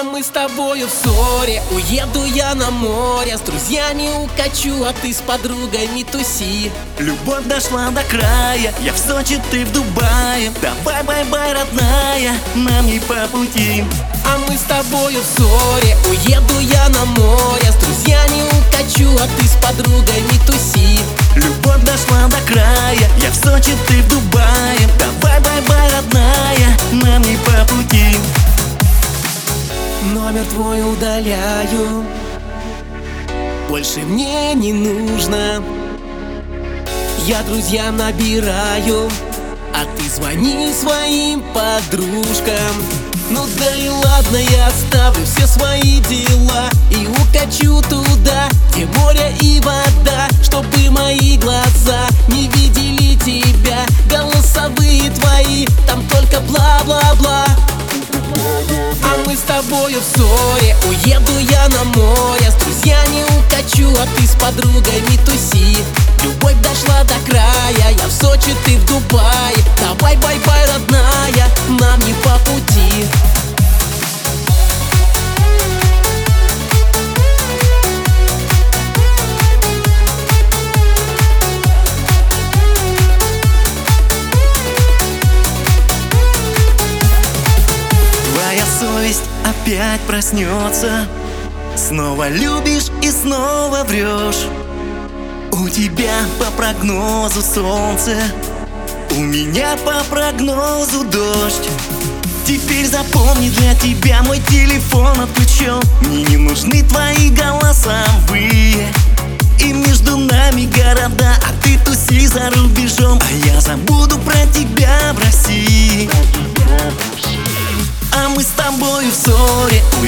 А мы с тобою в ссоре. Уеду я на море, с друзьями укачу, а ты с подругами туси. Любовь дошла до края, я в Сочи, ты в Дубае. Давай, бай-бай, родная, нам не по пути. А мы с тобою в ссоре. Уеду я на море, с друзьями укачу, а ты с подругами туси. Любовь дошла до края, я в Сочи, ты в Дубае. Давай, бай-бай, родная, нам не по пути. Номер твой удаляю, больше мне не нужно. Я друзьям набираю, а ты звони своим подружкам. Ну да и ладно, я оставлю все свои дела и укачу туда, где море и вода, чтобы мои глаза не видели тебя. Голосовые твои, там только бла-бла-бла. А мы с тобою в ссоре. Уеду я на море, с друзьями укачу, а ты с подругами туси. Любовь дошла до края, я в Сочи, ты в Дубае. Давай, бай-бай, родная, нам не по пути. Твоя совесть опять проснется. Снова любишь и снова врешь. У тебя по прогнозу солнце, у меня по прогнозу дождь. Теперь запомни, для тебя мой телефон отключен. Мне не нужны твои голосовые. И между нами города, а ты туси за рубежом. А я забуду про тебя в России. А мы с тобою в ссоре.